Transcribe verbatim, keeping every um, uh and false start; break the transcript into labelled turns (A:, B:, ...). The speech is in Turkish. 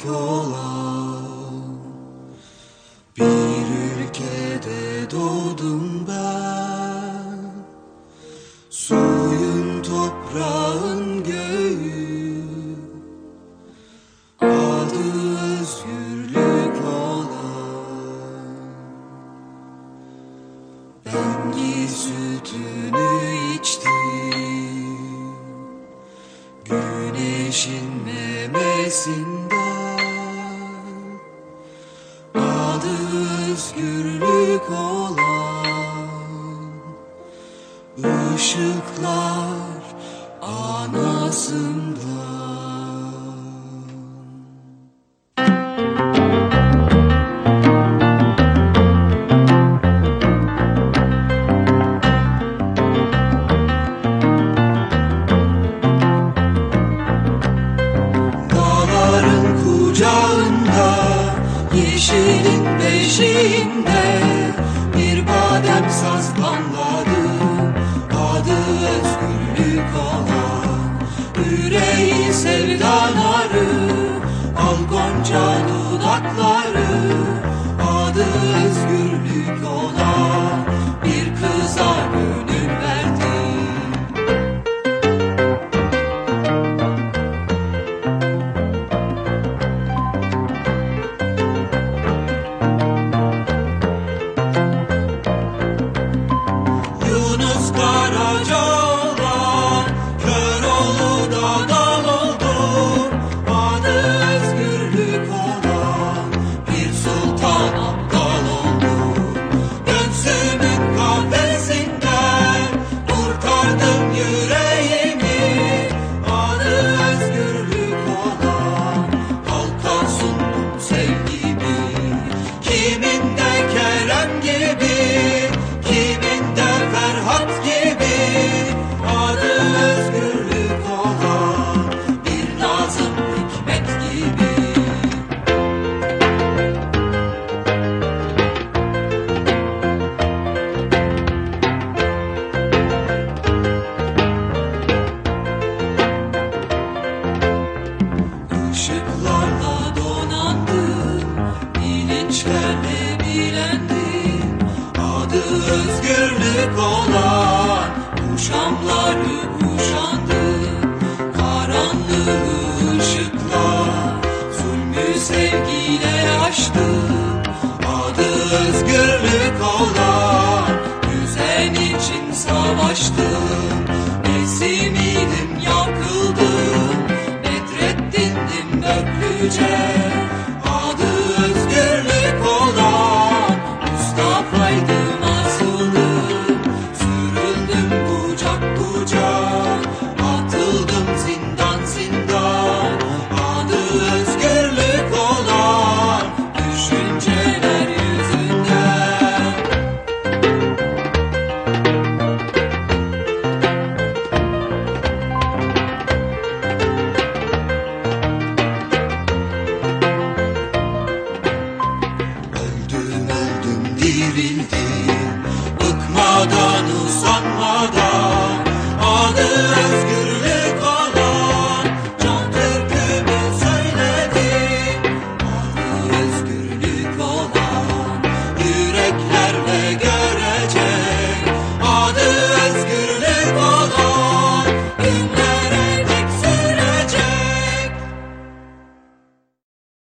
A: özgürlük olan bir ülkede doğdum ben. Suyun, toprağın, göğü, adı özgürlük olan. Bengi sütünü içtim güneşin memesinden. Adı özgürlük olan ışıklar anasından. Dağların kucağında, yeşilin beşiğinde bir badem saz damladı. Adı özgürlük olan yüreği sevda narı, al gonca dudakları. Adı özgürlük olan bir kıza gönül verdi. Yunus Karaca olan Köroğlu dağdan oldu. Adı özgürlük olan bir sultan abdal oldu. Göğsümün kafesinden kurtardım yüreğimi. Adı özgürlük olan halka sundum sevgimi. Kiminde Kerem gibi, kiminde Ferhat gibi. Adı özgürlük olan bir Nazım Hikmet gibi. Işıklarla donandım, bilinçlerle bilendim. Adı özgürlük olan kuşamları kuşandım. Karanlığı ışıkla, zulmü sevgiyle aştım. Adı özgürlük olan düzen için savaştım. Nesimidim yakıldım, Bedrettin'dim Böklüce.